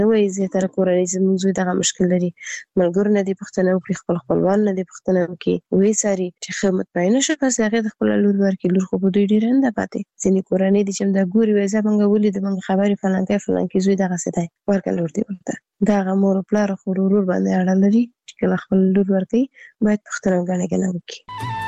وایي زیاتره کورنۍ زموږ زوی دغه مشکل لري، ملګرو نه دې پوښتنه وکړي، خپل خپلوان نه دې پوښتنه وکړي، ویې څاري چې ښه مطمئنه شو پس هغې د خپله لور ورکړي. لور خو په دوی ډېره نه ده پاتې. ځینې کورنۍ دي چې همدا ګوري وایي زه موږ ولیدو موږ خبرې فلانکی زوی دغسې دی ورکړه لور دې ورته. د هغه مور و پلار خو ورور باندې اړه لري چې کله خپل لور ورکوي باید پوښتنه ګڼه ګڼه وکړي.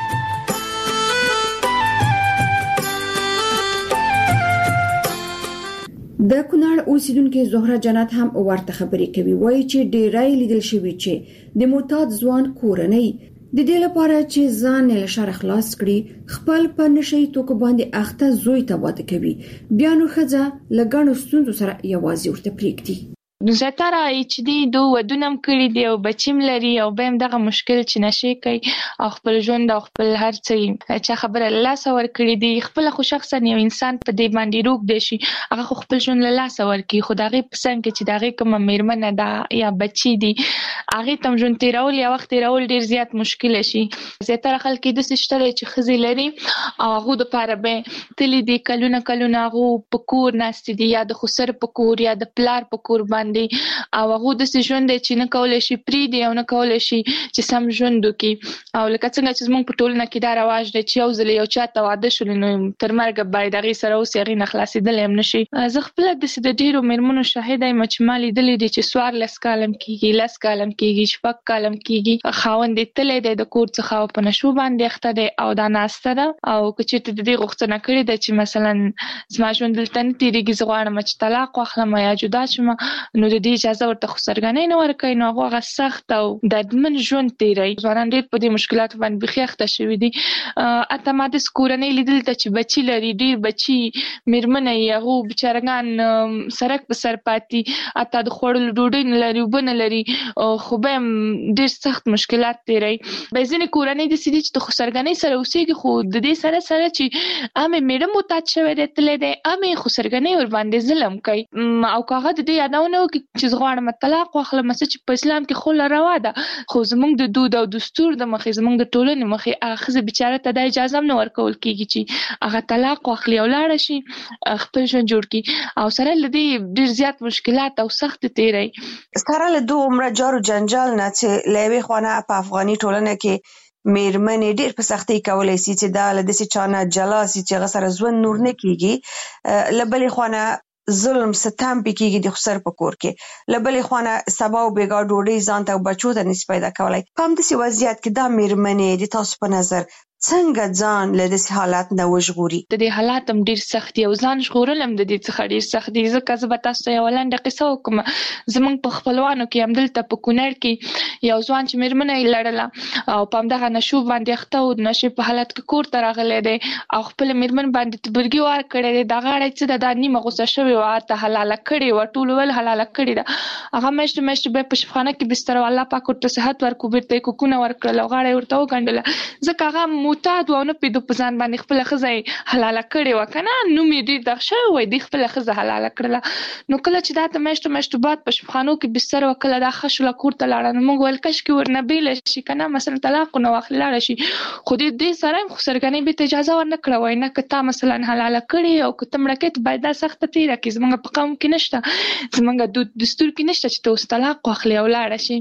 د کونړ اوسیدونکو زهره جنت هم ورته خبرې کوي. وایي چې ډېرای لیدل شوی چې د معتاد ځوان کورنۍ د دې لپاره چې ځان له شر خلاص کړي خپل په نشي توکو باندې اخته زوی ته واده کوي، بیا نو ښځه له ګڼو ستونزو سره یوازې ورته پرېږدي. زیاتره چې دی دوه ودونه هم کړي دي او بچیم لري او به هم دغه مشکل چې نشي کوي او خپل ژوند او خپل هر څه چې خبره له لاسه ورکړي دي. خپل خو شخصا یو انسان په دې باندې روغ دی شي هغه خو خپل ژوند له لاسه ورکړي، خو د هغې په څنګ کې چې د هغې کومه مېرمنه ده یا بچي دي هغې ته هم ژوند تېرول یا وخت تېرول ډېر زیات مشکله شي. زیاتره خلک یې داسې شته دی چې ښځې لري او هغو دپاره به تللي دي کلونه هغو په کور ناستې دي یا د خسر په کور یا د پلار په کور باندې او هغه داسې ژوند دی چې نه کولی شي پرېږدي او نه کولی شي چې سم ژوند وکړي. او لکه څنګه چې زموږ په ټولنه کې دا رواج دی چې یو ځل یو چا ته واده شولې نو تر مرګه باید هغې سره اوسي، هغې نه خلاصېدلی هم نه شي. زه خپله داسې د ډېرو مېرمنو شاهده یم چې ما لیدلي دي چې 14 کاله هم کېږي، 10 کاله هم کېږي، 6 کاله هم کېږي، خاوند یې تللی دی د کور څخه او په نشو باندې اخته دی او دا ناسته ده او که چېرته د دې غوښتنه کړې ده چې مثلا زما ژوند دلته نه تېرېږي زه غواړم چې طلاق واخلم یا جدا شم نو د دې اجازه ورته خو سرګنۍ نه ورکوي نو هغه سخت او دردمن ژوند تېروي. ځوانان ډېر په دې مشکلاتو باندې بیخي اخته شوي دي. حتی ما داسې کورنۍ لیدلي ته چې بچي لري، ډېر بچي مېرمنه یې هغو بېچارهګان سرک په سر پاتې، حتی د خوړلو ډوډۍ نه لري، اوبه نه لري، خو به هم ډېر سخت مشکلات تېروي. بیا ځینې کورنۍ داسې دي چې د خسرګنۍ سره اوسېږي خو د دې سره چې هم یې مېړه محتاج شوی دی تللی دی هم یې خسرګنۍ ورباندې ظلم کوي او که هغه د دې یادونه وکړي چې زه غواړم طلاق واخلم څه چې په اسلام کې خله روا ده خو زموږ د دود او دستور د مخې زموږ د ټولنې مخې هغه ښځې بېچاره ته دا اجازه هم نه ورکول کېږي چې هغه طلاق واخلي او لاړه شي خپل ژوند جوړ کړي او سره له دې ډېر زیات مشکلات او سخت تېروي. سره له دو عمره جار و جنجال نه چې له یوې خوا نه په افغاني ټولنه کې مېرمنې ډېر په سختۍ کولی شي چې دا له داسې چا نه جلا شي چې هغه سره ژوند نور نه کېږي، له بلې خوا نه ظلم ستم پې کېږي د خسر په کور کې، له بلې خوا نه سبا او بېګا ډوډۍ ځان ته او بچو ته نشي پیدا کولی. په همداسې وضعیت کې دا مېرمنې د تاسو په نظر څنګه ځان له داسې حالت نه وژغوري؟ د دې حالات هم ډېر سخت دي او ځان ژغورل هم د دې څخه ډېر سخت دي. ځکه زه به تاسو ته یوه لنډه قصه وکړم. زموږ په خپلوانو کې همدلته په کونړ کې یو ځوان چې مېرمنه یې لرله او په همدغه نشو باندې اخته و، د نشې په حالت کې کور ته راغلی دی او خپله مېرمن باندې تبرګي وار کړی دی. دا غاړه څه ده دا نیمه غوسه شوې وه، هلته حلاله کړې وه، ټول ویل حلاله کړې ده. هغه میاشتې بیا په شفخانه کې بستر و، الله پاک ورته صحت ورکړو، بېرته یې کوکونه ورکړل او غاړه یې ورته وګنډله ځکه هغه معتاد و او نه پوهېدو په ځان باندې خپله ښځه یې حلاله کړې وه که نه، نوم یې ډېر دغ شوی وی، دوی خپله ښځه حلاله کړله. نو کله چې دا ته میاشتو بعد په شفخانو کې بستر وه، کله دا ښه شوله کور ته لاړه، نو موږ ویل کشکې ورنه بېله شي که نه مثلا طلاق ونه واخلي لاړه شي، خو دې سره هم خسرګنۍ بېرته اجازه ورنه کړه. وایي نه که تا مثلا حلاله کړې او که ته مړه کړې ته باید دا سخته تېره کړي، زموږ په قوم کې نشته، زموږ دستور کې نشته چې ته اوس طلاق واخلې او لاړه شي.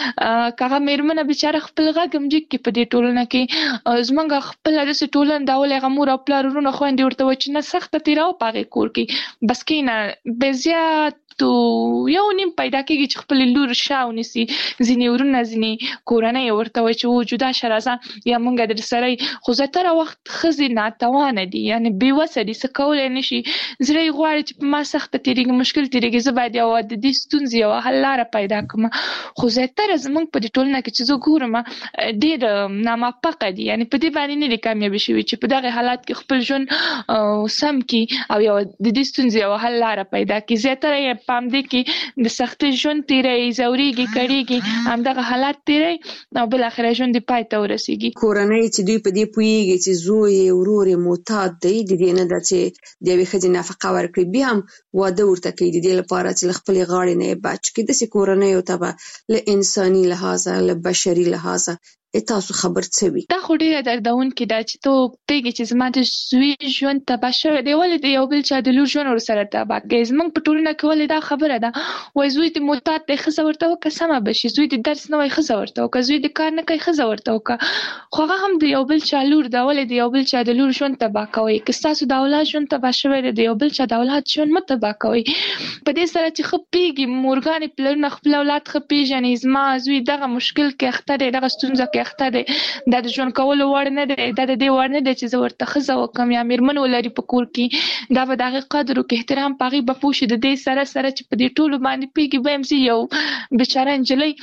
که هغه مېرمنه بېچاره خپل غږ هم جګ کړي په دې ټولنه کې، زموږ خپله داسې ټولنه دا ولې هغه مور او پلار ورونه خویندې ورته وایي چې نه سخته تېروه په هغې کور کې بس کښېنه، بې زیات یو نیم پیدا کېږي چې خپلې لور شا ونیسي. ځینې ورونه ځینې کورنۍ ورته وایي چې و جدا شه راځه یا موږ در سره یو، خو زیاتره وخت ښځې ناتوانه دي، یعنې بېوسه دي، څه کولی نه شي، زړه یې غواړي چې په ما سخته تېرېږي، مشکل تېرېږي، زه باید یوه د دې ستونزې یوه حل لاره پیدا کړم. خو زیاتره زموږ په دې ټولنه کې چې زه ګورم ډېر ناموفقه دي، یعنې په دې باندې نه دي کامیابه شوي چې په دغې حالات کې خپل ژوند سم کړي او یوه د دې ستونزې یوه حل لاره پیدا کړي. زیاتره یې په همدې کې د سختۍ ژوند تېروي، ځورېږي، کړېږي، همدغه حالات تېروي او بالاخره ژوند یې پای ته ورسېږي. کورنۍ چې دوی په دې پوهېږي چې زوی یې ورور یې معتاد دی، د دې نه ده چې د یوې ښځې نفقه ورکړي، بیا هم واده ورته کوي د دې لپاره چې له خپلې غاړې نه یې بچ کړي. داسې کورنیو ته به له انساني لحاظه له بشري لحاظه تاسو خبر څه وي؟ دا خو ډیره دردونکې ده چې ته پوهېږې چې زما د زوی ژوند تباه شوی دی، ولې د یو بل چا د لور ژوند ورسره تباه کوي؟ زموږ په ټولنه کې ولې دا خبره ده وایي زوی د معتاد دی ښځه ورته وکړه سمه به شي، زوی د درس نه وایي ښځه ورته وکړه، زوی د کار نه کوي ښځه ورته وکړه، خو هغه هم د یو بل چا لور ده، ولې د یو بل چا د لور ژوند تباه کوئ؟ که ستاسو د اولاد ژوند تباه شوی دی د یو بل چا د اولاد ژوند مه تباه کوئ. په دې سره چې ښه پوهېږي مورګانې پلرونه خپل اولاد ښه پېژني، زما زوی دغه مشکل کې اخته دی، دغه ستونزه کې اخته دی، دا د ژوند کولو وړ نه دی، دا د دې وړ نه دی چې زه ورته ښځه وکړم یا مېرمن ولري په کور کې، دا به د هغې قدر وکړي احترام په هغې به پوه شي. د دې سره سره چې په دې ټولو باندې پوهېږي به یم زه یو بېچاره نجلۍ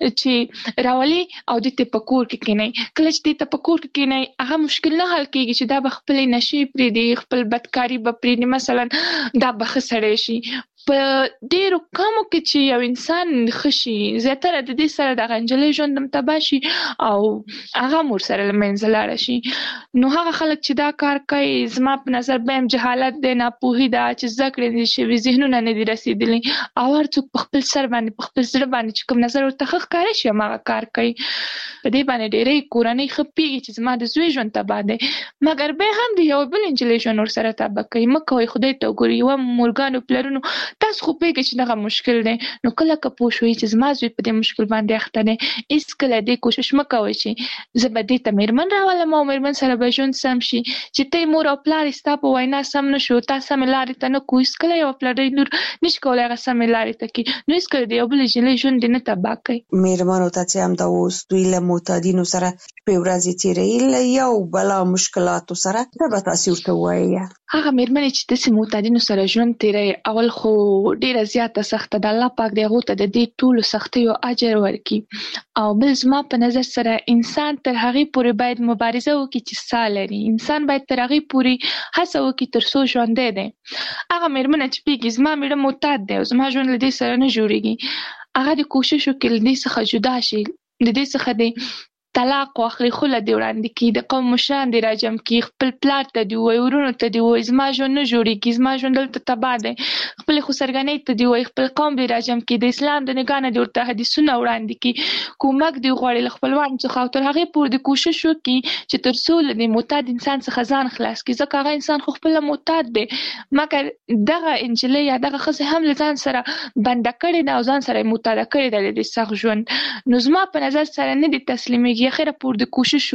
چې راولي او دې ته په کور کې کښېنئ، کله چې دې ته په کور کې کښېنئ هغه مشکل نه حل کېږي چې دا به خپلې نشې پرېږدي، خپل بدکاري به پرېږدي، مثلا دا به ښه سړی شي. په ډېرو کمو کې چې یو انسان ښه شي زیاتره د دې سره دغه نجلۍ ژوند هم تباه شي او هغه هم ورسره له منځه لاړه شي. نو هغه خلک چې دا کار کوي زما په نظر به هم جهالت دی، ناپوهي ده، چې زده کړې نه دي شوي، ذهنونه نه دي رسېدلي او هر څوک په خپل سر باندې په خپل زړه باندې چې کوم نظر ورته ښه ښکاره شي هماغه کار کوي. په دې باندې ډېرې کورنۍ ښه پوهېږي چې زما د زوی ژوند تباه دی، مګر بیا هم د یو بل نجلۍ ژوند ورسره تباه کوي. مه کوئ، خدای ته وګورئ. یوه مورګانو پلرونو تاسو خو پوهېږئ چې دغه مشکل دی، نو کله که پوه شوئ چې زما زوی په دې مشکل باندې اخته دی هېڅکله دې کوشش مه کوئ چې زه به دې ته مېرمن راولم او مېرمن سره به ژوند سم شي. چې ته مور او پلار یې ستا په وینا سم نه شو، تا سمې لارې ته نه کو، هېڅکله یوه پلرۍ لور نشي کولی هغه سمې لارې ته کړي، نو هېڅکله د یو بل نجلۍ ژوند دې نه تباه کوي. مېرمنو ته چې همدا اوس دوی له معتادینو سره شپې ورځې تېروي له یو بلا مشکلاتو سره، څه به تاسې ورته ووایئ؟ هغه مېرمنې چې داسې معتادینو سره ژوند تېروي اول خو ډېره زیاته سخته ده، الله پاک دې هغو ته د دې ټولو سختیو اجر ورکړي. او بل زما په نظر سره انسان تر هغې پورې باید مبارزه وکړي چې ساه لري، انسان باید تر هغې پورې هڅه وکړي تر څو ژوندی دی. هغه مېرمنه چې پوهېږي زما مېړه معتاد دی او زما ژوند له دې سره نه جوړېږي، هغه دې کوشش وکړي له دې څخه جدا شي، د دې څخه دې طلاق واخلي، خوله دې وړاندې کړي، د قوم مشران دې راجم کړي، خپل پلار ته دې ووایي، ورونو ته دې ووایي زما ژوند نه جوړېږي، زما ژوند دلته تباه دی، خپلې خسرګنۍ ته دې ووایي، خپل قوم دې راجم کړي، د اسلام د نګاه نه دې ورته حدیثونه وړاندې کړي، کومک دې وغواړي له خپلوانو څخه او تر هغې پورې دې کوشش وکړي چې تر څو له دې معتاد انسان څخه ځان خلاص کړي، ځکه هغه انسان خو خپله معتاد دی، مګر دغه نجلۍ یا دغه ښځه هم له ځان سره بنده کړې ده او ځان سره یې معتاده کړې ده د دې سخت ژوند. نو زما په نظر سره نه دې تسلیمېږي، اخره پورې د کوشش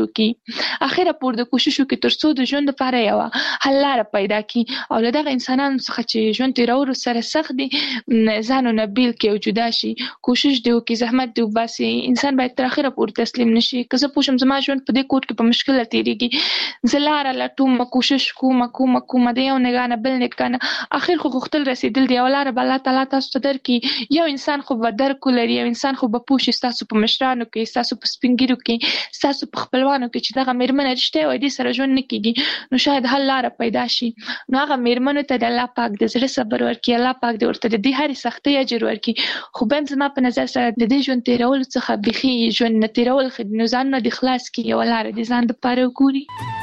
وکړي تر څو د ژوند لپاره یوه حل لاره پیدا کړي او له دغه انسانانو څخه چې ژوند تېرولو سره سخت دي ځانونه بیل کړي او جدا شي، کوشش دې وکړي، زحمت دې وباسي. انسان باید تر اخره پورې تسلیم نه شي. که زه پوه شم زما ژوند په دې کور کې په مشکله تېرېږي، زه لاره لټوم، کوشش کوم د یو نګاه نه بل نګاه نه، اخر خو غوښتل رسېدل دی، یوه لاره به الله تعالی تاسو ته درکړي. یو انسان خو به درک ولري، یو انسان خو به پوه شي ستاسو په مشرانو کې، ستاسو په سپین ږیرو کې، ستاسو په خپلوانو کې چې دغه مېرمنه رښتیا وایي دې سره ژوند نه کېږي، نو شاید حل لاره پیدا شي. نو هغه مېرمنو ته د الله پاک د زړه صبر ورکړي، الله پاک دې ورته د دې هرې سختۍ اجر ورکړي. خو بیا هم زما په نظر سره د دې ژوند تېرولو څخه بیخي ژوند نه تېرول ښه دي، نو ځانونه دې خلاص کړي، یوه لاره دې ځان دپاره وګوري.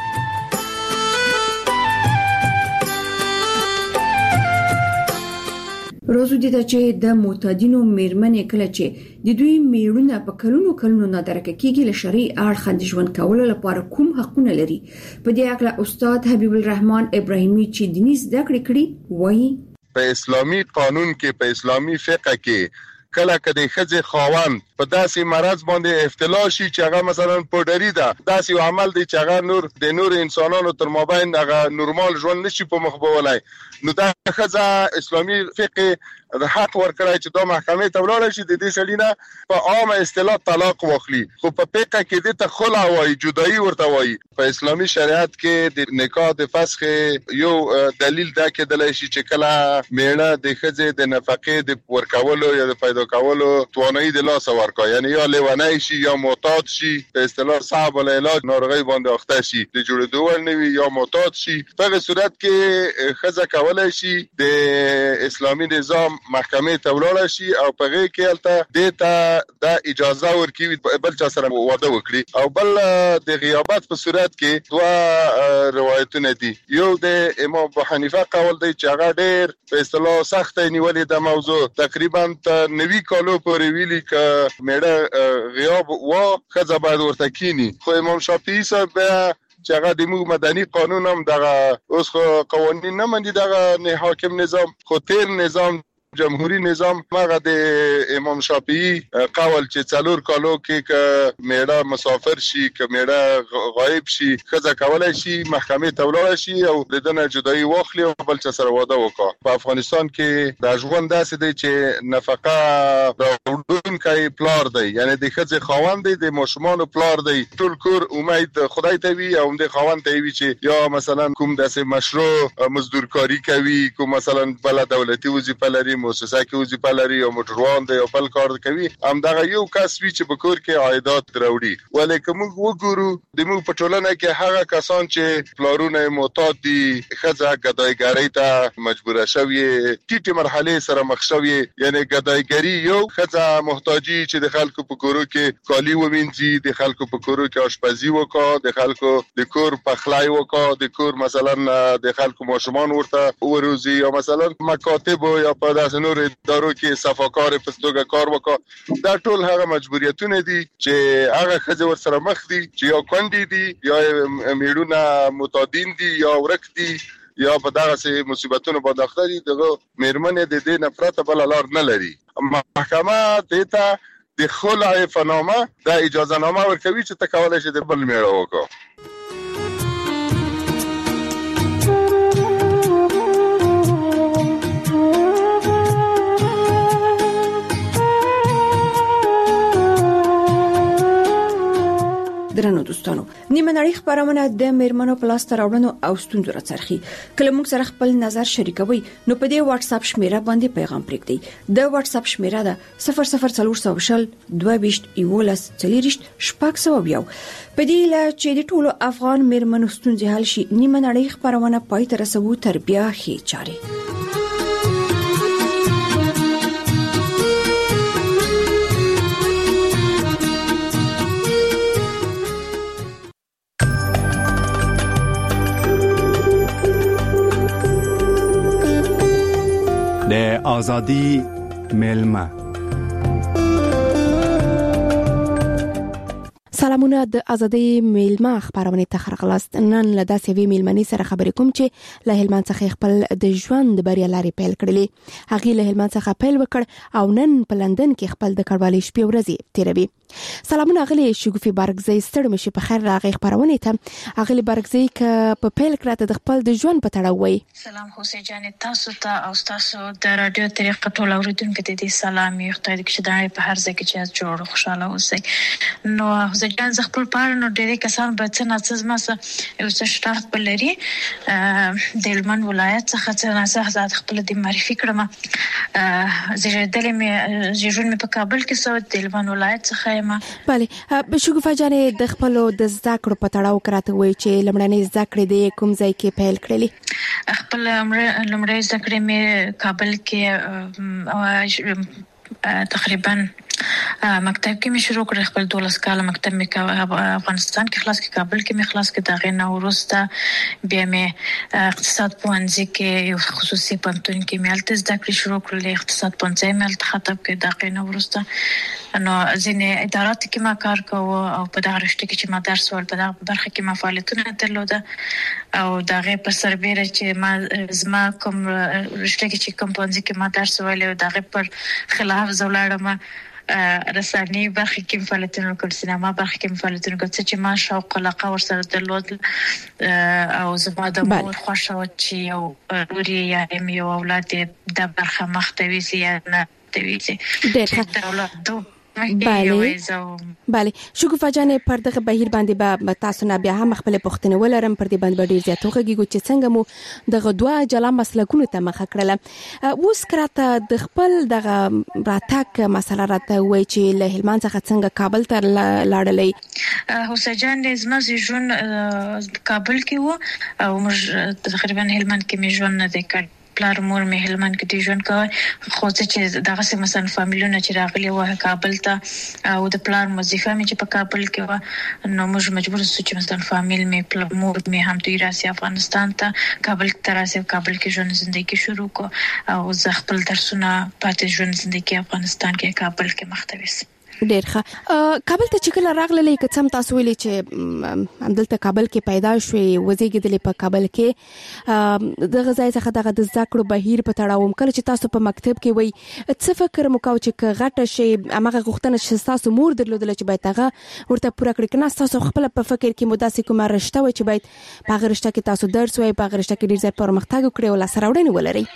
روزو دي چې د معتادینو مېرمنې کله چې د دوی میړونه په کلونو نه درک کېږي له شرعي اړخه د ژوند کولو لپاره کوم حقونه لري. په دې اړه استاد حبیب الرحمن ابراهیمي چې دیني زده کړې کړي وایي په اسلامي قانون کې په اسلامي فقه کې کله کدی ښځې خاوند په داسې مرض باندې ابتلا شي چې هغه مثلا پوډري ده، داسې یو عمل دی چې هغه د نور انسانانو تر مابین هغه نورمال ژوند نشي په مخ بولی، نو دا ښځه اسلامي فقه حق ورکړی چې دا محکمې ته ولاړه شي، د دې سړي نه په عامه اصطلاح طلاق واخلي. خو په فقه کې دې ته خلع وایي، جدایي ورته وایي. په اسلامي شریعت کې د نکاح د فسخ یو دلیل دا کېدلی شي چې کله میړه د ښځې د نفقې د ورکولو یا د پیدا کولو توانایي د لاسه ورکړي، یعنی یا لیونی شي یا معتاد شي، په اصطلاح صعب العلاج ناروغۍ باندې اخته شي، د جوړېدو وړ نه وي یا معتاد شي. په هغه صورت کې ښځه کولی شي د اسلامي نظام محکمې ته ولاړه شي او په هغې کې هلته دې ته دا اجازه ورکوي بل چا سره واده وکړي. او بل د غیابت په صورت کې دوه روایتونه دي، یو د امام ابو حنیفه قول دی چې هغه ډېر په اصطلاح سخته نیولې ده موضوع، تقریبا تر 90 کالو پورې ویلي که میړه غیاب و خزه باید ورته کینی. خو امام شافعي صاحب چې هغه د موږ مدني قانون هم دغه اوس قوانین نه مندي دغه حاکم نظام خو تیر نظام جمهوری نظام هغه د امام شافعي قول چې څلور کالو کې ک میړه مسافر شي ک میړه غایب شي خزه کولای شي محکمې ته ولاړ شي او د دنه جدایي واخلي او بل څه سره واده وکړي. په افغانستان کې د ژوند داسې دی چې نفقه راوړونکی پلار دی، یعنی د خزه خاوند دی، د ماشومان پلار دی. ټول کور امید خدای ته وي او د خاوند ته وي چې یا مثلا کوم داسې مشروع مزدورکاری کوي، کوم مثلا بل دولتي وظیفه لري، مؤسسه کې وظیفه لري او موټروان دی او بل کار کوي، هم دغه یو کس وی چې په کور کې عایدات راوړي. ولیکن موږ وګورو د موږ په ټولنه کې هغه کسان چې پلارونه معتاد دي، خزه ګدایګری ته مجبوره شوی، ټیټه مرحله سره مخ شوی، یعنی ګدایګری یو خزه محتاجی چې د خلکو په کورو کې کالی ومنځي، د خلکو په کورو کې آشپزی وکړي، د خلکو د کور پخلای وکړي، د کور مثلا د خلکو ماشومان ورته وروزي یا مثلا مکاتب یا په داسې نور ادارو کې صفاکار په توګه کار وکړي. دا ټول هغه مجبوریتونه دي چې هغه خزه ور سره مخ دي چې یا کندي دي یا میړونه متادین دي یا ورک دي یا په دغه مصیبتونو باندې اخته دي. دغه میرمنې د دې نفرت بل لار نه لري. محکمه ته د خلع فنامه د اجازه نامه ورکوي چې تکول شي د بل میړه وکړي. درنو دوستانو، نیمه نړۍ خبرونه د میرمنو په لاس راوړنو او ستونزو راڅرخي. کله موږ سره خپل نظر شریکوي نو په دې واتس اپ شمیره باندې پیغام پرېږدئ. د واتس اپ شمیره ده 00400 22 11 40 شپږ. په دې لا چې د ټولو افغان میرمنو ستونزې حل شي، نیمه نړۍ خبرونه پای ته رسوو تر بیا هي چاري. د آزادی میلمه. سلامونه د ازادي میلمه خبرونه ته خرغلاست. نن له داسې وی میلمنې سره خبرې کوم چې له هلمند څخه خپل د ژوند بریا لري پیل کړلې. هغه له هلمند څخه پیل وکړ او نن په لندن کې خپل د کډوالۍ شپې ورځې تیروي. سلامونه غلي شګوفي بارګزی ستړي مشي په خیر راغی خبرونه ته غلي بارګزی ک په پیل کړه د خپل د ژوند په تړاو وي. سلام حسین جان، تاسو ته او تاسو د رادیو طریقه ټول اوریدونکو ته د سلام یو خدای دې چې دا په هر ځای کې چې جوړ خوشاله اوسئ. نو حسین جان ز خپل پاره نو ډېر کسان به څه ناڅه ماسه یو څه شتاف بلري د هلمند ولایت څخه څه ناڅه آزاد خپل د معرفي کړم. زیږیدلې مې ژوند مې په کابل کې سو د هلمند ولایت څخه. بله شګوفه جانې د خپل د زده کړو په تړاو کراته وای چې لمړنۍ زده کړې د کوم ځای کې پیل کړلې؟ خپل لمړنۍ زده کړې مې کابل کې تقریبا مکتب کې مې شروع کړ. خپل 12 کال مکتب مې افغانستان کې خلاص کې، کابل کې مې خلاص کې. دا غي نو ورسته بیا مې اقتصاد پوهنځي کې یو خصوصي پوهنتون کې مې الته زده کړې شروع کړل. اقتصاد پوهنځي مې الته ختم کړ. دا غي نو ورسته نو ځینې ادارات کې ما کار کوو او په دغه رشته کې چې ما درس ول په دغه برخه کې ما فعالیتونه درلوده او دا غي په سربېره چې ما زما کوم رشته کې چې کوم پوهنځي کې ما درس ول دا غي پر خلاف زولاړم رساني برخه کې فعالیتونه کوم، سینما برخه کې فعالیتونه کوم چې ما شوق علاقه ورسره درلود او زما د مور خوښه و چې یو لوري یا یو اولاد د برخه مختوي سي نه توي سي ډېر بله شګوفه جانې پر دغه بهیر باندې به تاسو نه بیا هم خپل پوښتنه ولرم. پر دې باندې ډیر زیات وګورئ چې څنګه مو دغه دوه جلا مسلکونو ته مخه کړله. اوس کراته د خپل دغه راتګ مسله راته وای چې له هلمند څخه څنګه کابل ته لاړلې؟ حسین جان زما ژوند کابل کې و او موږ تقریبا هلمند کې مې ژوند نه دی کړ. پلار مور مې هلمند کې ژوند کوي، خو چې دغه سم مثلا فامیلونه چې راغلي و کابل ته او د پلار وظیفه مې چې په کابل کې و نو موږ مجبور شو چې مثلا فامیل مې مور مې هم دوی راسي افغانستان ته، کابل ته راسي، کابل کې ژوند زندگی شروع کو او زه خپل درسونه پاتې ژوند زندگی افغانستان کې کابل کې مختوي. ډېر ښه. کابل ته چې کله راغللې که څم تاسو ویلي چې همدلته کابل کې پیدا شوې وزېږېدلې په کابل کې دغه ځای څخه دغه د زده کړو بهیر په تړاو کله چې تاسو په مکتب کې وای څه فکر مو کاوه چې غټه شي هغه غوښتنه چې تاسو مور درلودل چې باید هغه ورته پوره کړی کنه تاسو خپل په فکر کې مو داسې کومه رشته وای چې باید په هغه رشته کې تاسو درس وای په هغه رشته کې ډیر ځای پرمختګ وکړي او لاسته راوړنې ولري؟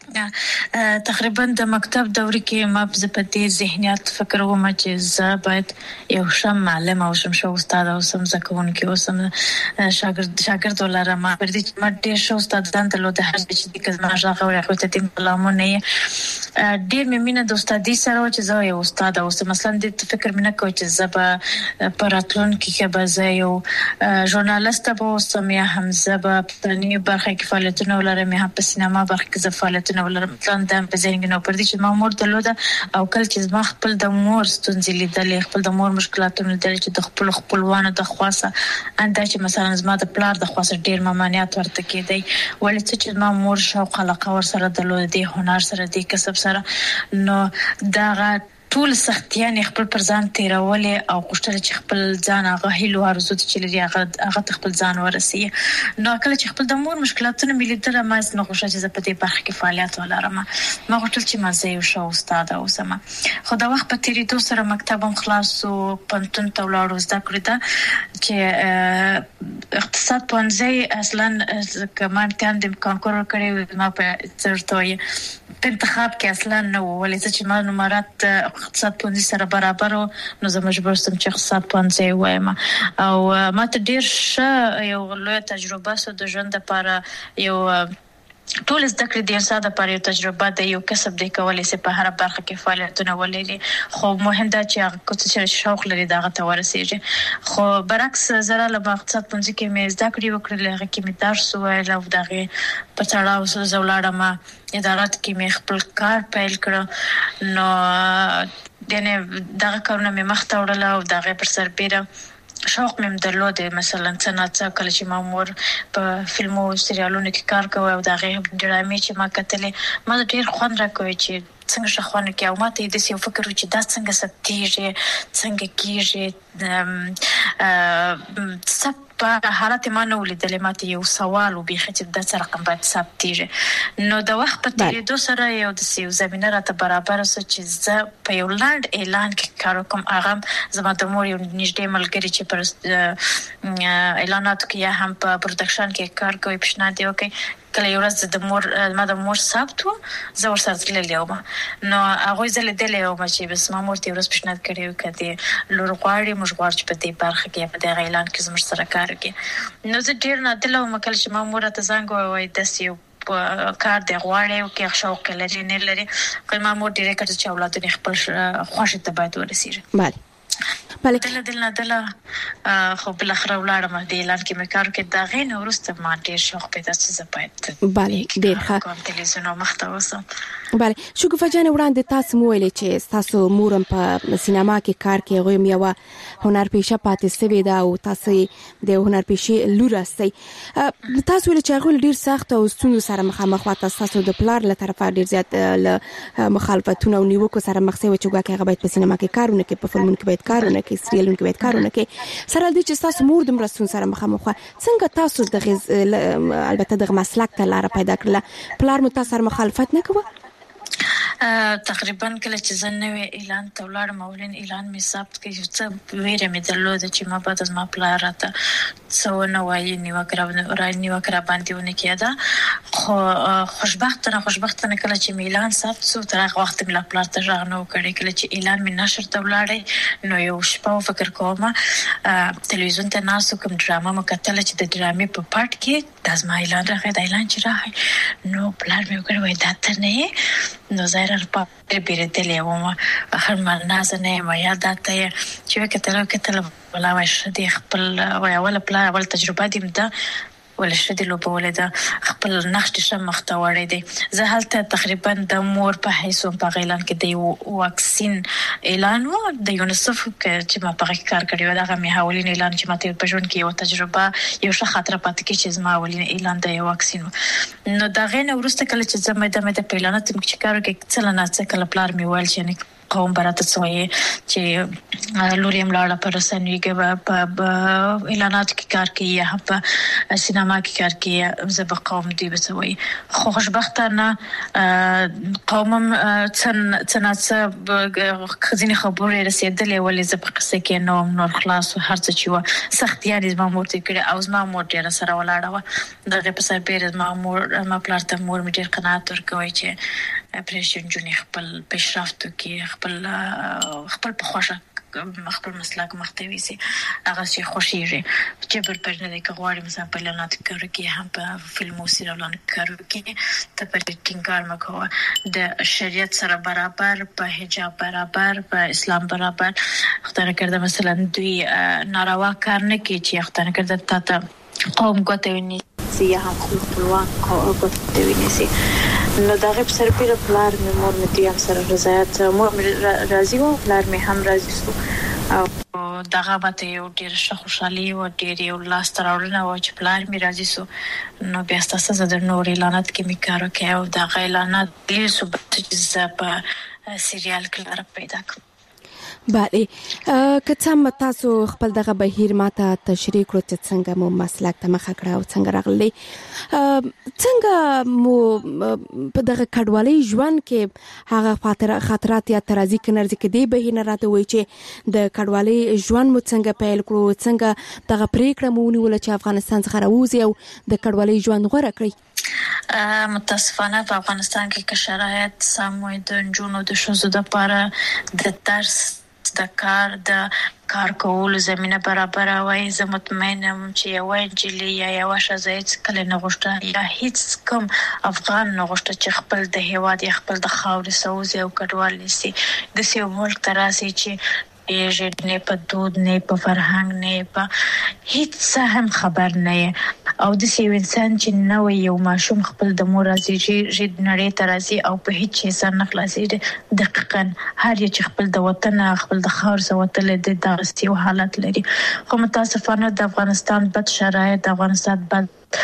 تقریبا د مکتب دوري کې ما په دې ذهنیت فکر وم چې زه باید یو شم معلم او شم استاد او سم زکونکي او سم شاګرد ولرم. پر دې چې ما ډېر ښه استادان درلودل هر چې د کزما ژغه او خو ته دې کلامونه ډېر مې مینه د استادي سره چې زه یو استاد او مثلا د فکر مې نه کوم چې زه به پراتلون کې به زه یو ژورنالیست به اوسم یا هم زه به په نوې برخه کې فعالیتونه ولرم یا په سینما برخه کې زه فعالیتونه ولرم. پلان په ذهن کې نو پر دې چې ما مور درلوده او کله چې ما خپل د مور ستونزې لیدلې خپل د مور مشکلاتونه لیدلې چې د خپلوانو د خواصه انده چې مثلا زما د پلار د خواصه ډیر ممانعت ورته کېدی ولې چې ما مور شوق علاقه ور سره درلوده د هنر سره د کسب سره نو دا ټول سختيان خپل پر ځان تیرولې او غوښتل چې خپل ځان هغه هیلو ارزو چې لري هغه خپل ځان ورسي. نو کله چې خپل د مور مشکلاتونه مليدره ما نه غوښتل چې په دې برخه کې فعالیت ولرم. ما غوښتل چې ما زه یو ښه استاد اوسم. خو دا وخت په تیریدو سره مکتب هم خلاص او پنتون ته ولاړو زده کړې ده چې اقتصاد پوهنځي اصلا کمان تان د کانکور کړی ما په چرتوي په انتخاب کې اصلا نو ولې چې ما نمرات اقتصاد پوهنځي سره برابر نو زه مجبور سم چې اقتصاد پوهنځي وایم او ما ته ډیر ښه یو لوی تجربه سو د ژوند لپاره یو ټول زده کړې د انسان لپاره یو تجربه ده یو کسب دی کولای شي په هر برخه کې فعالیتونه ولري خو مهم ده چې هغه کوڅه چې شوق لري دغه ته ورسیږي. خو برعکس زره له اقتصاد پوهنځي کې مې زده کړې وکړل هغه کې مې درس وویل او دغه په تړاو سره زولاړم ادارات کې مې خپل کار پیل کړ نو دنه دغه کارونه مې مخته وړل او دغه پر سربېره شوق مې درلود مثلا څنګه کله چې ما مور په فلمو او سریالونو کې کار کوي او دغه ډرامې چې ما کتلې ما ډېر خوند راکوي چې څنګه شخوانه کې او ماته د څه فکر چې دا څنګه ستېږي څنګه کېږي سب په حالت ما نو لیدلې ماته یو سوال او به چې د څه رقم باید ثبتېږي نو د وخت په تیریدو سره یو د سیو زمينه راته برابر سو چې زه په یو لاند اعلان کې کار کوم هغه زما د مور یو نږدې ملګری چې پر اعلاناتو کې هم په پروډکشن کې کار کوي پښنه دی وکي کله یو ورځ د مور ثبت و زه ورسره تللی وم نو هغه زله دلې و چې بس ما مور ته ورځ پښنه کړې کړي لور غواړي موږ غواړو چې په دې برخه کې په دې اعلان کې زموږ سره کار وکړي نو زه ډیر نه دلته مکل چې ما مور ته زنګ وای د سیو کار دی غواړي او کې شوق لري نه لري کله ما مور ډیره کړ چې اولاد نه خپل خوښ ته باید ورسیږي. بله دلته خو بل اخر ولاړم د اعلان کې مې کار کې دا غین ورسته ما ډیر شوق پیدا چې زه باید بله ډیر ښه کوم تلویزیون مخته وسم. بله شګوفه جان وړاندې تاسو مو ویلې چې تاسو مورم په سینما کې کار کې غویم یو هنر پیشه پاتې سوي دا او تاسو د هنر پیشه لور راستي تاسو ویل چې هغه ډیر سخت او ستونزو سره مخامخ وته تاسو د پلار له طرفه ډیر زیات مخالفتونه او نیوکو سره مخ سوي چې هغه باید په سینما کې کارونه کوي په فلمونو کې باید کارونه کوي سریالونو کې باید کارونه کوي سره د چې تاسو مور د مرستون سره مخامخ څنګه تاسو د البته د مسلک ته لار پیدا کړل پلار مو تاسو سره مخالفت نه کوي؟ تقریبا کله چې زه نوې اعلان ته ولاړم اولین اعلان می ثبت کړ چې ویره می درلود چې ما بعد از ما پلار راته څو نه وایي نیوکه باندې ونه کېده خو خوشبختانه کله چې می اعلان ثبت شو تر هغه وخت می پلار ته ژغ نه وکړي کله چې اعلان می نشر ته ولاړی نو یو شپه فکر کوم تلویزیون ته ناسو کوم ډرامه مو کتل چې د ډرامې په پټ کې د ما اعلان راغی د اعلان چې راغی نو پلار می وکړ وای دا ته نه نو زهره په بیرتلې ومه هر مرناز نه ما یادته چې کتل ولا وشدي خپل ولا پلا ولا تجربه دي مده ولا شدي لو بولده خپل نخت شم مختوړې دي زه هلته تقریبا د مور په حیث په اعلان کې دی واکسین اعلان و د یونیسف چې ما په کار کړی و دا مې حوالین اعلان چې ماته په ژوند کې یو تجربه یو ښه خاطر پاتې کې چې ما حوالین اعلان د واکسین نو دا غینه ورسته کله چې زما د اعلانات کې کار کې څل نه څه کله پلار مې ویل چې قوم براته سوی چې لوریم لاړه پر رسنیو کې په اعلانات کې کار کوي یا په سینما کې کار کوي زب قوم دی بسوي خو خوشبختانه قومم څنګه خزینه خبرې رسیدلې ولې زب قصه کې نور خلاص هر څه چې و سخت یاري ما مور ته کړه او ما مور ډیره سره ولاړه و دغه په سر بیره ما پلار ته مور مې ډیر قناعت ورکوي چې پرېشن جونې خپل پیشرفتو کې خپل په خوښه خپل مسلک مختوي سي هغه شي خوشيږي چې پر نه د کوړې مثلا په لعنت کړو کې هم په فلمو سریالونو کړو کې ته پر ټینګار مکو د شریعت سره برابر په حجاب برابر په اسلام برابر خدای کړه مثلا دوی ناروا کار نه کوي چې خدای کړه ته قوم کوتوي یا هم خپلوان کوتوي نسی نو دا غیب سره پیر پلار مې مور مې دیم سره رضایت مور مې راضي و پلار مې هم راضي سو او دغه به یو ډیر خوشحالي او ډیر یو لاس تراوړنه و چې پلار مې راضي سو نو بیا ستاسو د نور اعلانات کې مې کار وکړ او د اعلانات ډیر سو چې په سریال کې پیدا کړ بله که څنګه تاسو خپل دغه بهیر ماته تشریح کړو چې څنګه مو مسلک ته مخه کړه او څنګه راغلی څنګه مو په دغه کډوالۍ ژوند کې هغه خاطرات یا ترازی کنرځي کې دی به نه راته وای چې د کډوالۍ ژوند مو څنګه پیل کړو څنګه دغه پریکړه مو ونیول چې افغانستان څخه راوځي او د کډوالۍ ژوند غوړه کړی متاسفانه په افغانستان کې شرایط سموي د جنونو د شوزو د لپاره د درس د کار کولو زمينه برابر وای زه مطمئنم چې یو انجلي یا یو شزایت کله نه غوښته یا هیڅ کوم افغان نه غوښته چې خپل د هیواد یا خپل د خاورې سوزي او کډوال نسی د سیو ملک تراسي چې نه په دود نه په فرهنګ نه په هیڅ هم خبر نه او د سیو انسان چې نو یو ماشوم خپل د مور راځي چې نړۍ تراسي او په هیڅ سر نه خلاصي دقیقاً هر چې خپل د وطن خپل د خاور سوتل د دغستي حالت لري خو متاسفانه د افغانستان بد شرایط د افغانستان بد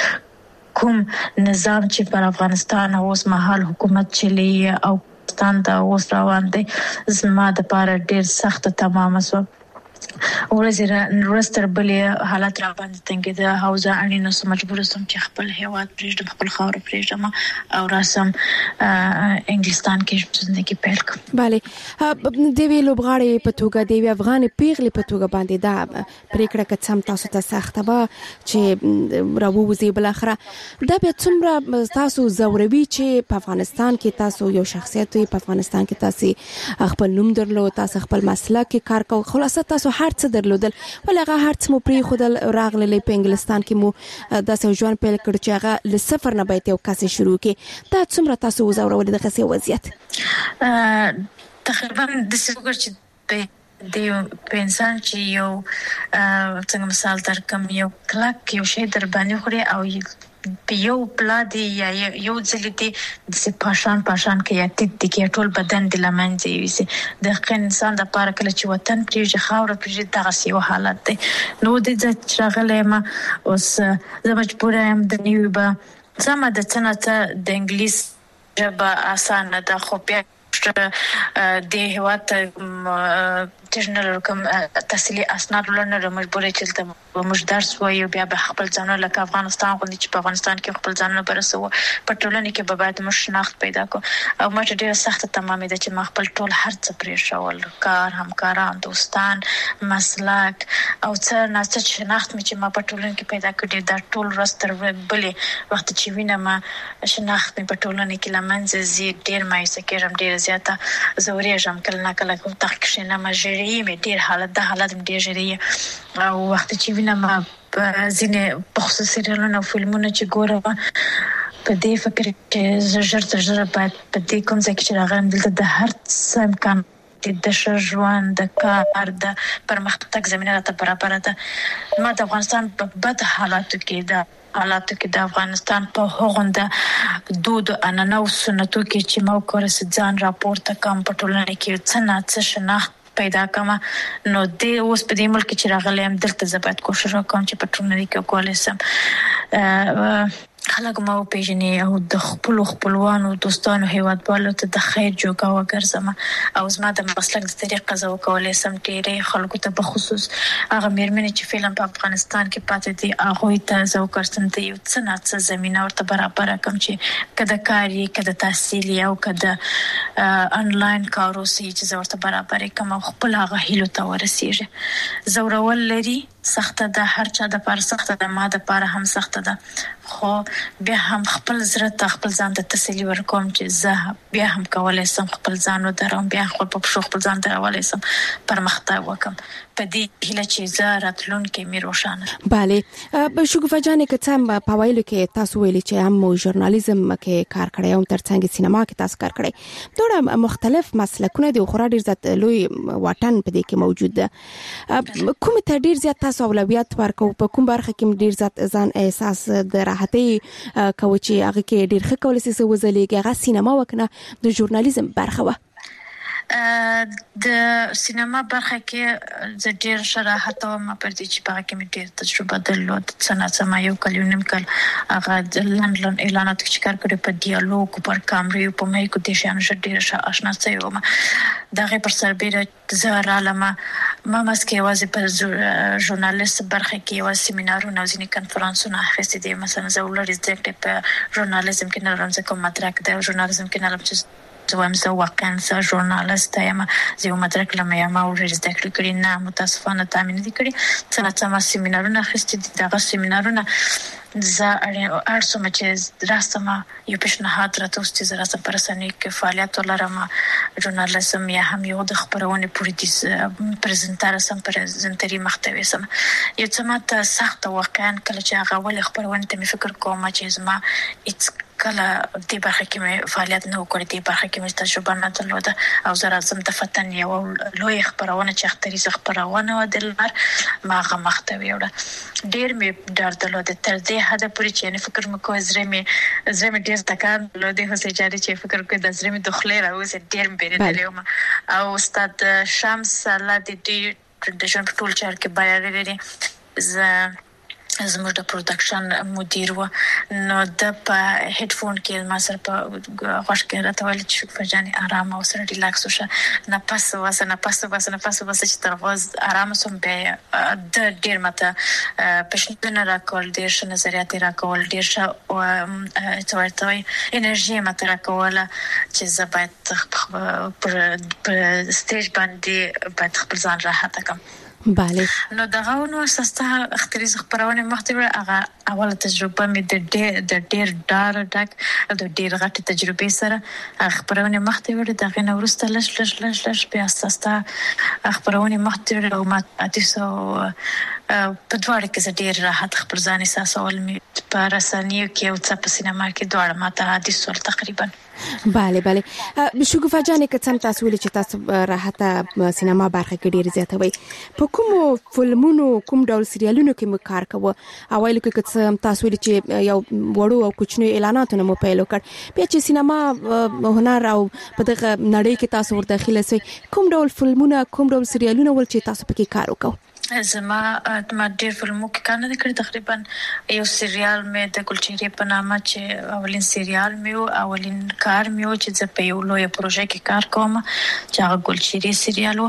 کوم نظام چې پر افغانستان اوس مهال حکومت چلی او ستان دا اوس روان دی زما د پاره ډیر سخت تمامه سو ورستر بلې حالت را باندې څنګه د حوزه اړینه سم مجبور سم چې خپل هیواد پرېږدم خپل خاور پرېږدم او راسم انګلستان کې ژوندۍ پیل کوم bale د وی لوبغاړي په توګه د افغان پیغلي په توګه باندې دا پریکړه کڅم تاسو ته سخته و چې راووزي بل اخره دا به څومره تاسو زوروي چې په افغانستان کې تاسو یو شخصیت وي په افغانستان کې تاسو خپل نوم درلود تاسو خپل مسلک کې کار کوئ خلاصه تاسو هر څه درلودل ولغه هر څه مو پری خودل راغلی په انګلستان کې مو د ژوند پیل کړ چې هغه ل صفر نه باید یو کس شروع کې دا څومره تاسو وزورول د قصې وضعیت تقریبا د څوګر چې د انسان چې یو څنګه مثال درکم یو کلک یو شی در باندې خوري او په یو بلادي یا یو ځلتي د پاشان کې یا کې ټول بدن د لمنځي وي د انسان د پاره کله چې وطن پریږي خاور پریږي دغه یو حالت دی نو د شغله ما اوس زه مجبور یم د نیوبه زما د څنګه د انګلیس ژبه اسانه ده خو بیا د هیواد تجنل کوم تحصیلي اسناد لرنه مجبور چې ته موږ درس وایو بیا به خپل ځانونه لکه افغانستان غوندي چې په افغانستان کې خپل ځانونه برسو په ټولنه کې به باید مشناخت پیدا کو او ماته ډیره سخت تمامه ده چې ما خپل ټول هر څه پرې شول کار همکاران دوستان مسلک او څه ناست شناخت مې چې ما په ټولنه کې پیدا کړې دا ټول راستر بلې وخت چې وینم شناخت مې په ټولنه کې لمنځه زی ډیر مایوسه کېږم ډیر زیاته زورېږم کله نه کله کوم تحقیق نه مجري مې ډیر حالت ډیر ژری او وخت چې وینم په ځینې په خصوصي سریالونو او فلمونو چې ګورم په دې فکر کې زړه باید په دې کوم ځای کې راغلم دلته د هر څه امکان د ژوند د کار د پرمختګ زمينه ته برابر ده ما د افغانستان په بد حالاتو کې د افغانستان په هغونده دود انانو سنتو کې چې مو کورس ځان راپورته کوم په ټولنه کې څه شناخت پیدا کما نو د اوس په دې ملک چې راغلم دلته زبات کوشش وکم چې په ټولنه کې کولای سم خلک مو پیژنې او د خپلوانو دوستانو هیوادوالو ته د خیر جوګه وګرځم او زما د مسلک د طریقه زو کولای سم ډېرې خلکو ته په خصوص هغه مېرمنې چې فعلا په افغانستان کې پاتې دي هغه ته زو کړم ته یو څه نه څه زمينه ورته برابر کوم چې کده کاری کده تحصیل او کده انلاین کارو سي چې ورته برابر کوم خپل هغه هیلو ته ورسیږي زورول لري سخته ده هر چا د پر سخته ده ما د پر هم سخته ده خو بیا هم خپل زړه ته خپل ځان ته تسلی ورکوم چې زه بیا هم کولای سم خپل ځان ودرم بیا خپل ځان درولای سم پرمختګ وکم په دې هله چې زه راتلونکي مې روښانه bale شګوفه جان که څم په ویلو کې تاسو ویلي چې هم ژورنالیزم کې کار کړی او ترڅنګ سینما کې تاسو کار کړی ډېر مختلف مسلکونه دي خو ډېر زیات لوی واټن په دې کې موجود ده کوم ته ډېر زیات تاسو اولویت ورکو په کوم برخه کې ډېر زیات ځان احساس د راحتي کوي چې هغه کې ډېر ښه کولای شي وزلېږي هغه سینما وکنه د ژورنالیزم برخه و د سینما برخه کې ز ډیر شراحت او ما پر دې چې په کې مې ډیر تجربه درلود څنګه ما یو کال یو نیم کال هغه د لندن اعلانات کې کار کړی په ډیالوګ پر کامرې په مې کو دې شان ډیر آشنا څه و دغه پر سربېره زهرا لما ما مسکه وازه په ژورنالیست برخه کې و سیمینارونه او ځینې کنفرانسونه اخیستې دي مثلا زه ولر زده په ژورنالیزم کې نه راځم کوم مدرک د ژورنالیزم کې نه لم زوام زه واقعا زه ژورنالیست یم زه یو مدرک لمه یم او زده کړی نه متاسفانه تامین دي کړی څنګه ما سیمینارونه اخیستې دي دغه سیمینارونه زه ارسم چې راستم یو پیشنهاد راته چې زه راځم پر رسنۍ کې فعالیت ولرم ژورنالیزم یا هم یو د خبرونه پولیټیس پریزنټر سم پریزنټري محتوی سم یو څه ماته سخت واقعا کله چې هغه ول خبرونه ته فکر کوم چې زما کله د برخه کې فعالیت نه وکړې د برخه کې تجربه نه درلوده او زه راځم د فتن یو لوی خبرونه چې اختري خبرونه و دلمر ما هغه محتوی وړه ډیر می ډار درلوده تر دې حد پورې چې نه فکر مکو زره می ډیر تکان درلوده هڅه جاري چې فکر کوي د زره می دخلې راوځي ډیر بیرېدلې او استاد شمس الله د ژوند ټول چار کې بیان لري زموږ د پروډکشن مدیر و نو د په هډفون کې ما سره په غوښ کې راته ویل چې فجاني آرام او سره ریلاکس وشه نه پاس چې تر واز آرام سم به د ډیر ماته پښتنه راکول ډیر ش نظریات راکول ډیر ش او څورتوي انرژي ماته راکول چې زه باید پر سټیج باندې باید خپل ځان راحت کړم bale نو دغه نو اساسه اختري خبرونه محتوی هغه اوله تجربه مې د ډیر ډار ډک د ډیر غټ تجربه سره خبرونه محتوی دغه نو ورسته لږ په اساسه خبرونه محتوی او ماتیسو په دواړه کې ډیر راحت خبر ځان احساسول مې په رسنیو کې او څه په سینما کې دواړه ماته حدیث ول تقریبا bale شګوفه جان که څنګه تاسو ویل چې تاسو راحت سینما برخه کې ډیر زیاتوي په کوم فلمونو کوم ډول سریالونو کې مو کار کوو اوایل کې تاسو ویل چې یو وړو او کوچنی اعلاناتونه مو پیل وکړ بیا چې سینما هنر او په دغه نړۍ کې تاسو ورته داخله سي کوم ډول فلمونه کوم ډول سریالونه ول چې تاسو پکې کار وکاو زما ډیر فلمو کې کار نه کړی تقریبا یو سریال مې د ګلچهره په نامه چې اولین سریال مې او اولین کار مې چې زه په یو لوی پروژه کې کار کوم چې هغه ګلچهره سریال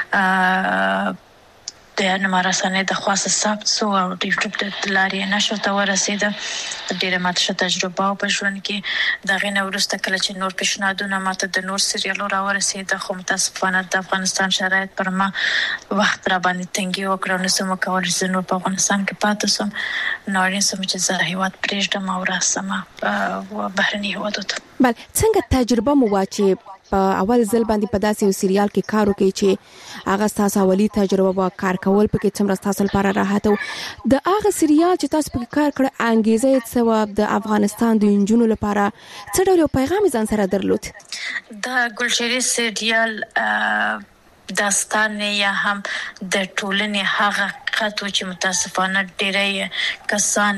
و د نمارسانه د خاصه ثبت سو او د یوټیوب د لارې نشو ته ورسېده ډیره ماته تجربه په ژوند کې دغه نو ورسته کله چې نور پیشنهادونه ماته د نور سریالو را ورسېده خو متاسفانه د افغانستان شرایط پر ما وخت را باندې تنګي وکړو نو سم کول چې نور په افغانستان کې پاتې سم نو اړین سم چې زه هیواد پرېږدم او راسم په بهرني هیوادو بل څنګه تجربه مو واچي په اول ځل باندې په داسې یو سریال کې کار وکړي چې هغه تاسو اولی تجربه وا کار کول پکې څومره تاسو لپاره راحت او د هغه سریال چې تاسو پکې کار کړ انګیزه یې څه د افغانستان د انجونو لپاره څه ډول پیغام ځان سره درلود د ګلچهره سریال داستان یا هم د ټولنې هغه حقیقت و چې متاسفانه ډېری کسان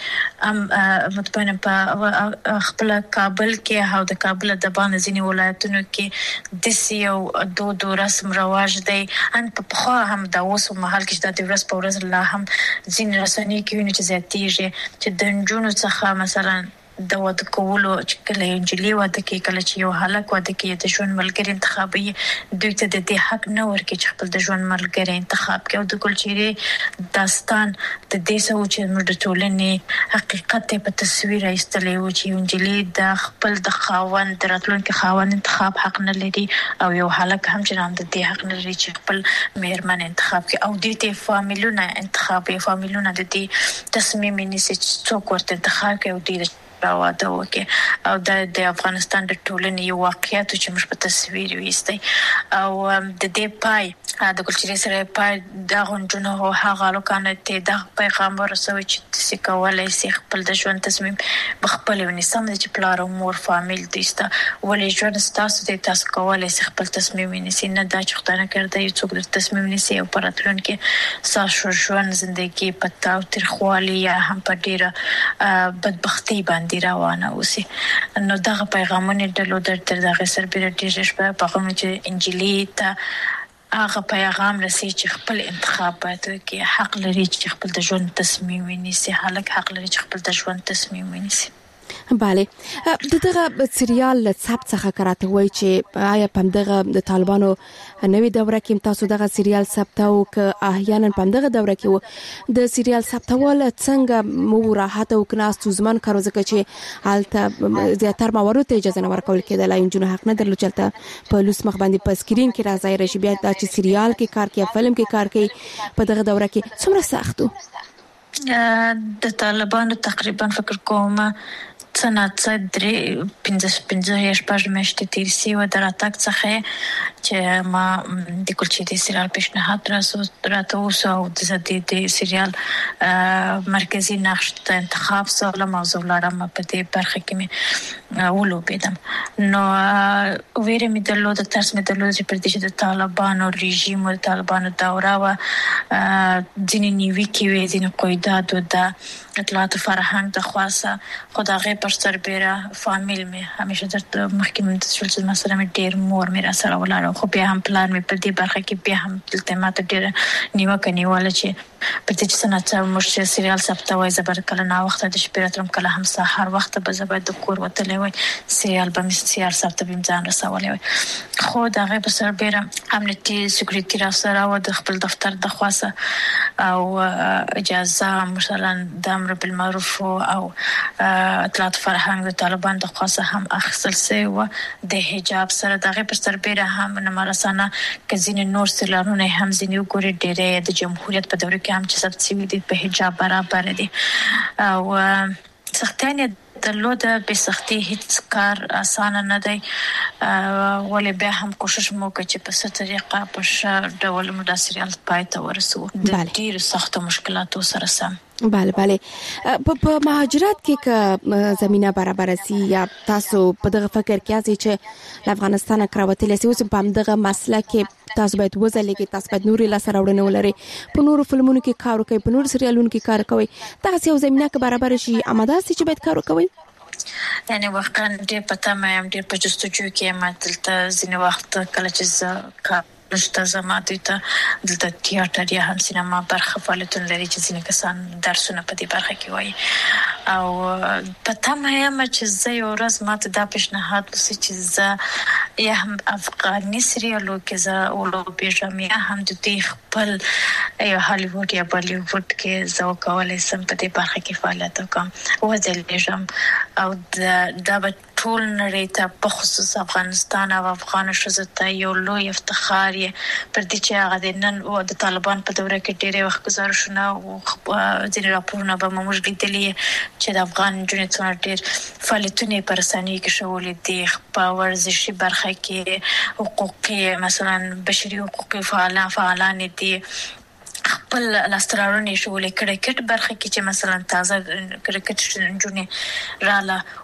ځینې مطمئن په خپل کابل کې او د کابل د باندې ځینې ولایتونو کې د سیو دود رسم رواج دی ان په خو هم د اوس مهال کې د ورځ په ورځ لا هم ځینې رسنۍ کې ویني چې زیاتېږي چې د نجونو څخه مثلا د واده کولو چې کله انجلي واده کې کله چې یو هلک واده کې د ژوند ملګری انتخابي دوی ته د دې حق نه ورکړي چې خپل د ژوند ملګری انتخاب کړي او د کلچري داستان د دې سو چې موږ د ټولنې حقیقت په تصویر ایستلې و چې انجلي د خپل د خاوند د راتلونکي خاوند انتخاب حق نه لري او یو هلک هم چې هم د دې حق نه لري چې خپل مېرمن انتخاب کړي او د دې فامیلونه انتخاب فامیلونه د دې تصمیم نیسي چې څوک ورته انتخاب کوي او د واده وکړي او د افغانستان د ټولنې یو واقعیت چې موږ په تصویر ویستي او د دې پای د کلچري سره پای د غونډونو او هغه لوکانه ته د پیغام ورسوي چې تاسو کولای شئ خپل د ژوند تصمیم بخپل ونی سم چې پلار او مور فامیل دیسته ولې ژوند تاسو د تاسو کولای شئ خپل تصمیم ونیسئ نه دا چې خدای نه کړی څوک د تصمیم نیسي او پراتلونکي ساسو ژوند ژوندۍ په تاو تر خوالي یا هم په ډیره بدبختی باندې روانه اوسي نو دغه پیغامونه د تر دغه سربېره ډېر شپه په کوم چې انجلي ته هغه پیغام رسي چې خپل انتخاب باید کې حق لري چې خپل د ژوند تصمیم ونیسي هلک حق لري چې خپل د ژوند تصمیم ونیسي بله دغه سریال ثبت څخه کراته وای چې آیا په دغه د طالبانو نوې دوره کې تاسو دغه سریال ثبت او ک احیانا په دغه دوره کې د سریال ثبتول څنګه مو راحت او کناستو زمان کارو ځکه چې حالت زیاتره موارد ته اجازه نه ورکول کېدل انجونو حق نه درلود چې په لوس مخ باندې په سکرین کې راځي راشي بیا د سریال کې کار کوي فلم کې کار کوي په دغه دوره کې څومره سختو د طالبانو تقریبا فکر کوم څنګه درې 15 شپږ میاشتې تیر سی و دراتک څخه چې ما د کلچري سریال پیشنهاد راته وسو او د سریال مرکزی نقش ته انتخاب سره موضوع لرم په دې برخه کې مې ولوبیدم نو ویره مې درلود ترڅ مې درلود چې پر دې د طالبانو رژیم او طالبانو دوره و ځینې نیوي کې وې ځینې قیدات او د اطلاعات فرهنګ د خاصه خدای پر سربېره فامیل مې همیشه د محکمې د شلز مسله مې ډېر مور مې را سره ولاړ خو بیا هم پلان مې په دې برخه کې بیا هم التمات ډېر نیوکه نیواله چې په دې سنت مو سریال ثبتوي زبر کله نا وخت د شپې راتلم کله هم سحر وخت به زبر د کور وتلې وي سریال به مې سریال ثبت بیم ځان رسولې وي خو دا غي په سربېره امنیتي سکیورټي را سره و د خپل دفتر د خاصه او اجازه مثلا د امر بالمعروف او اطلاعات فرهنګ د طالبان د خاصه هم اخصل سي و د حجاب سره دغه پر سربېره هم نمارسانه کزین نور سلانونه هم زینو ګوري ډېرې د جمهوریت په دوره کې هم چې ثبت شوی دي په حجاب برابر دي او سختانه درلود به سختي هیڅ کار اسانه نه دی ولې به هم کوشش مو کوي چې په څه طریقه په ښه ډول موږ د سریال پای ته ورسو د ډېر سخت مشکلاتو سره سم بله په مهاجرت کې که زمينه برابر سي یا تاسو په دغه فکر کې اځي چې افغانستان کراوتل سي اوس په دغه مسله کې تاسو باید وځلېږئ تاسو باید نوري لاس راوړنه ولري په نورو فلمونو کې کار وکړئ په نورو سریالونو کې کار کوي تاسو یو زمينه کې برابر شي اماده سي چې باید کار وکړئ یعنی واقعا ډېر پته مې ډېر په جستجو کې ما دلته ځینې وخت کله چې نشته زما ته د تیاتر یا هم سینما برخه فعالیتونه لري چې ځینې کسان درسونه په دې برخه کې وایي او پته مې چې زه یو ورځ ماته دا پیشنهاد وسي چې زه یا هم افغاني سریالو کې زه ولوبېږم یا هم د دې خپل یا هالیوډ یا بالیوډ کې زه کولای شم په دې برخه کې فعالیت وکړم وځلېږم او دا به ټول نړۍ ته په خصوص افغانستان او افغان ښځو ته یو لوی افتخار پر دې چې هغه د نن او د طالبان په دوره کې ډېر وخت گزارشونه او ځینې راپورونه به موږ لیدلي چې د افغان جنونو څخه ډېر فعالیتونه پر رسنۍ کې شولې دي په ورزشي برخه کې حقوقي مثلا بشري حقوقي فعالان دي خپل لاسترارونه شولې کرکټ برخه کې چې مثلا تازه کرکټ جنونو رااله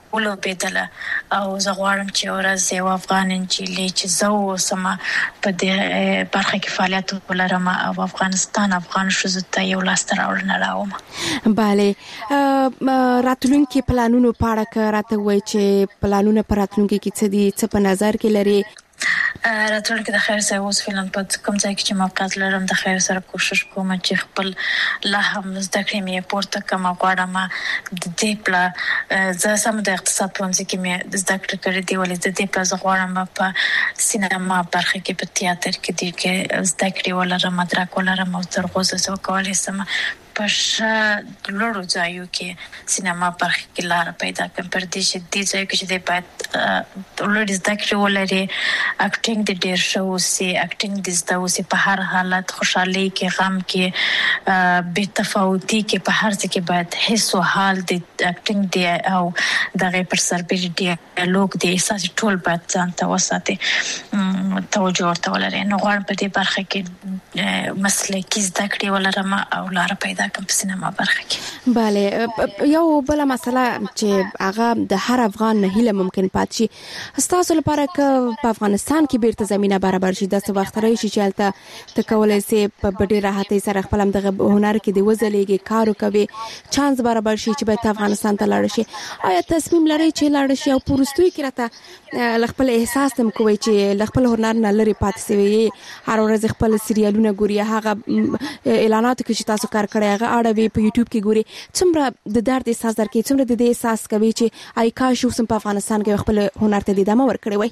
ولوبېدله او زه غواړم چې ورځ یو افغان نجلۍ چې زه اوسم په دې برخه کې فعالیت ولرم او افغان ښځو ته یو لاسته راوړنه راوړم. بله راتلونکي پلانونو په اړه راته وایي چې پلانونه په راتلونکي کې څه دي، څه په نظر کې لري؟ راتلونکي د خیر سره اوس فعلا په کوم ځای کې چې موقعیت لرم د خیر سره کوشش کوم چې خپل لا هم زده کړې مې پورته کوم. غواړم د دې پلا زه سم د اقتصاد په ځکه مې زده کړې کړې دی ولې د دې پلا زه غواړم په سینما برخه کې په تیاتر کې دي کې زده کړې ولرم، مدرک ولرم او تر اوسه زه کولای سم په لوړو ځایو کې سینما برخه کې لار پیدا کړم. پر دې چې دې ځای کې چې د باید لوړ زده کړې ولري، اکټینګ د ډیر شو سي، اکټینګ د زده وسي په هر حالت، خوشحالي کې، غم کې، بے تفاوتي کې، په هر څه کې باید حس او حال د اکټینګ دی او دغه پر سربېره ډیالوګ دی احساس ټول باید ځان ته وساتي، توجه ورته ولري. نو غواړم په دې برخه کې مسلکي زده کړې ولرم او لار پیدا کړم په سینما برخه کې. بله یو بل مسله چې هغه د هر افغان نه هیله ممکن پات شي ستاسو لپاره که په افغانستان کې بیرته زمينه برابر شي د څه وخت راشي چې البته تکولای سي په ډېر راحتۍ سره خپل دغه هنر کې دی وځلېږي، کار وکوي، چانس برابر شي چې به افغانستان ته لاړ شي، آیا تصمیم لري چې لاړ شي او پورستوي کې راته خپل احساس تم کوي چې خپل هنر نه لري پاتې سوي، هر ورځ خپل سریالونه ګوري، هغه اعلانات کې چې تاسو کار کړی هغه اړوي په یوټیوب کې ګوري، څومره د درد احساس درکې، څومره د دې احساس کوي چې آی کاش اوس په افغانستان کې خپل هنر ته د ادامه ورکړي وای؟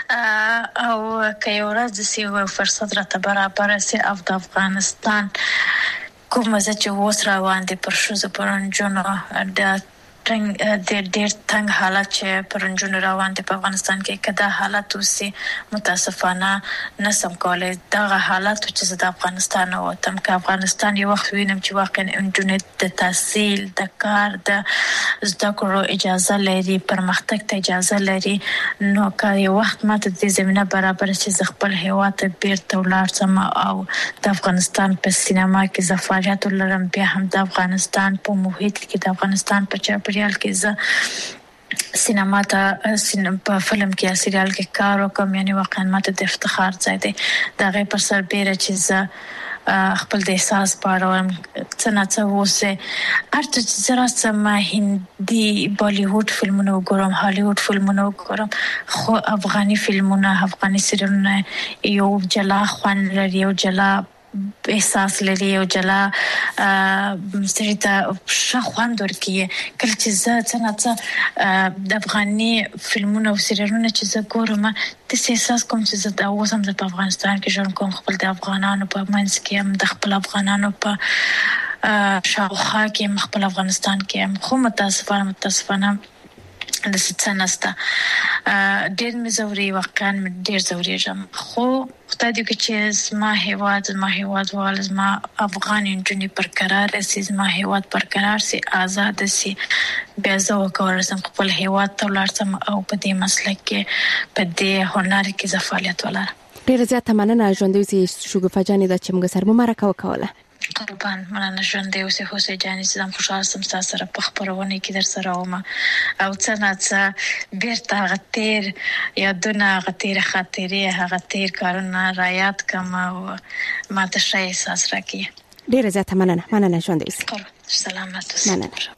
او که یو ورځ سی فرصت راته برابر سي او د افغانستان کوم ځای چې اوس روان دي پر شوزه پرنجونو د ډېر تنگ حالت چې پرنجونو روان دي په افغانستان کې، کدا حالت اوسي متاسفانه نسم کولای دغه حالت چې د افغانستان او تم که افغانستان یو وخت وینم چې واقعا انټرنیټ د تحصیل د کار د زده کړو اجازه لري، پرمختګ ته اجازه لري، نو که یو وخت ماته د زمينه برابر چې ز خپل هیواد ته بیرته ولاړ سم او د افغانستان په سینما کې ز فعالیت لرم، بیا هم د افغانستان په محیط کې د افغانستان په چاپیریال کې زه سینما ته په فلم کې یا سریال کې کار وکم، یعنی واقعا ماته د افتخار ځای دی. دا غي پر سربېره چې زه خپل د احساس پاروم څنګه اوسه ارته چې زرا سم هندي بالیوډ فلمونه وګورم، هالیوډ فلمونه وګورم، خو افغاني فلمونه، افغاني سریالونه یو جلا خوان لري، یو جلا احساس لري، یو جلا سړی ته شخوند ورکیه. کله چې زه څنګه د افغاني فلمونو او سریالونو چې زه ګورم د احساس کوم چې زه د اوسم د افغانستان کې ژوند کوم، خپل د افغانانو په منځ کې هم د خپل افغانانو په شاوخوا کې هم خپل افغانستان کې هم، خو متاسفانه د ستنسته ډېر مزوري واقعا ډېر زوري جام، خو خدای دې چې زما هیواد وال زما افغان انټرنی برقرار سي، زما هیواد برقرار سي، آزاد سي، بیا زه وکړم خپل هیواد ته ولرم او په دې مسلک کې په دې هنر کې ز فعالیت ولرم. ډېر زیات مننه ژوندوي سي شګوفه جانې د چې موږ سره مرکه وکوله. قربان مننه ژوندوي اوسې حسین جانې زم خوشاله سم تاسو سره په خبرونه کې در سره وم او څنګه بیرته غتیر یادونه غتیر خاطرې هغه تیر کارونه را یاد کوم او ماته شي احساس راکړي. ډېر زیات مننه ژوندوي سي. سلامات اوسئ. مننه.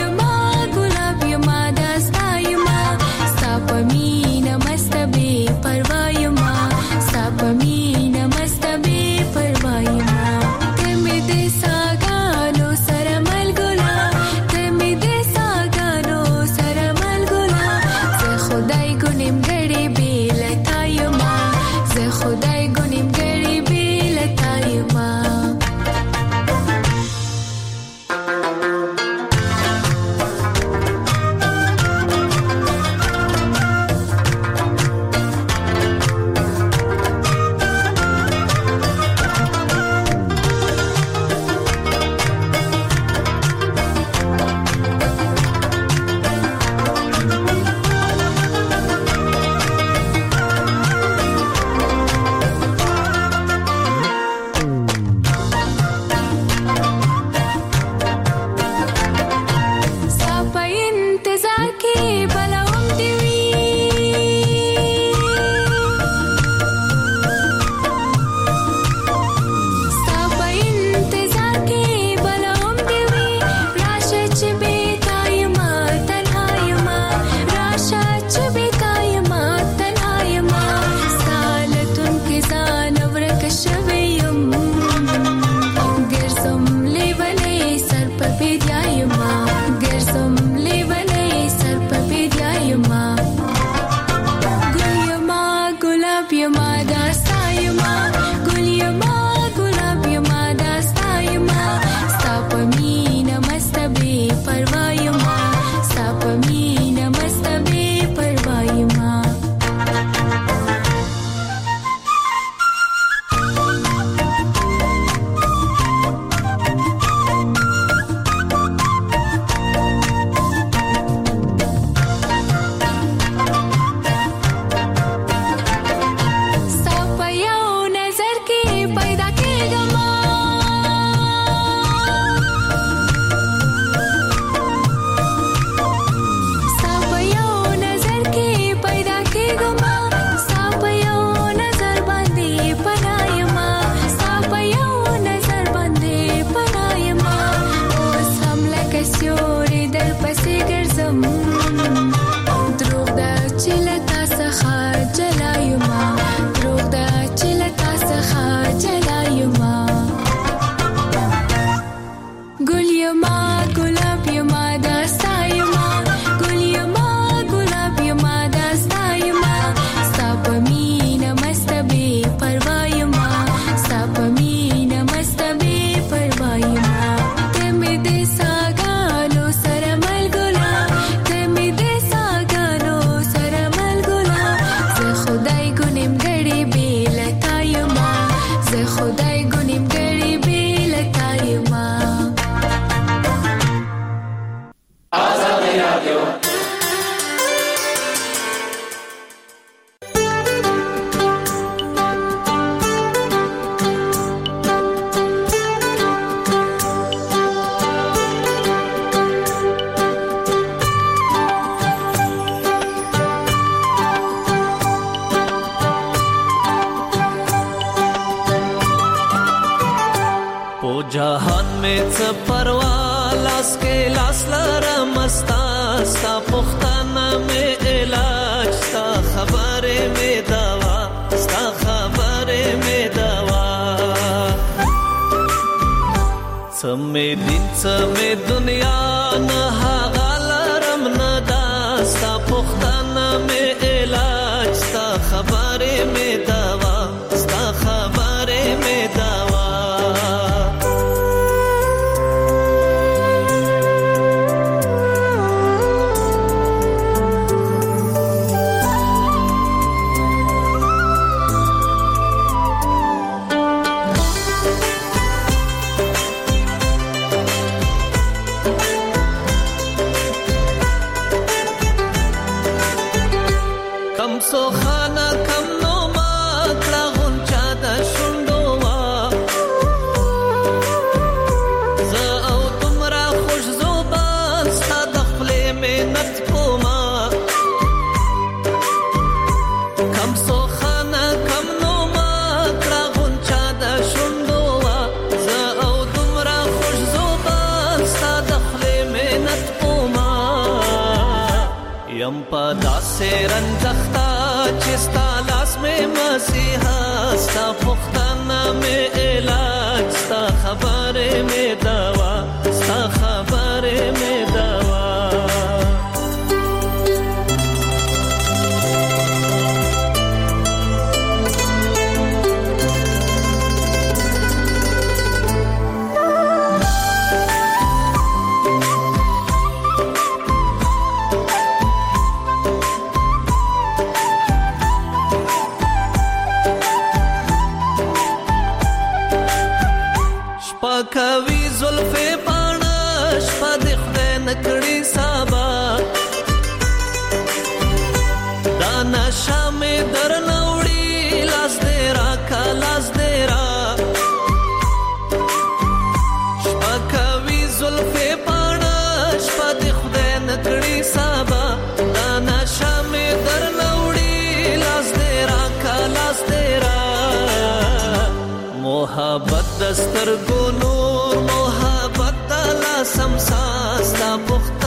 But जहान में څه پروا لاس کې لاس لرم ستا پختانه مې علاج ستا خبره مې دوا ستا خبره مې دوا څه مې دین څه مې دنیا نه هغه لرم نه دا ستا پختانه مې علاج ستا خبره مې دوا ستا خبره مې دوا یم پدا سے رنجختا چستا لاس میں مسیحا ستا پختانہ میں علاج ستا خبر میں دوا ستا خبر میں دوا کوي زلفې پاڼه شپه د خدای نکړي سبا دا نشه مې درنه وړي لاس دې راکا لاس دې را شپه کوي زلفې پاڼه شپه د خدای نکړي سبا دا نشه مې درنه وړي لاس دې راکا لاس دې را محبت دستر گو نور محبت دلا سمساستا پخت